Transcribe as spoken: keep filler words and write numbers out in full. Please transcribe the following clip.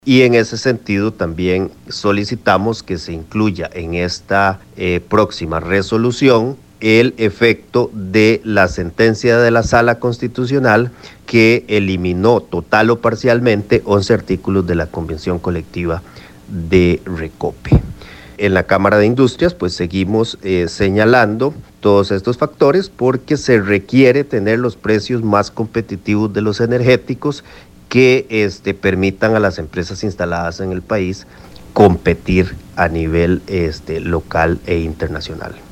Y en ese sentido también solicitamos que se incluya en esta eh, próxima resolución el efecto de la sentencia de la Sala Constitucional que eliminó total o parcialmente once artículos de la Convención Colectiva de Recope. En la Cámara de Industrias pues seguimos eh, señalando todos estos factores porque se requiere tener los precios más competitivos de los energéticos que este, permitan a las empresas instaladas en el país competir a nivel este, local e internacional.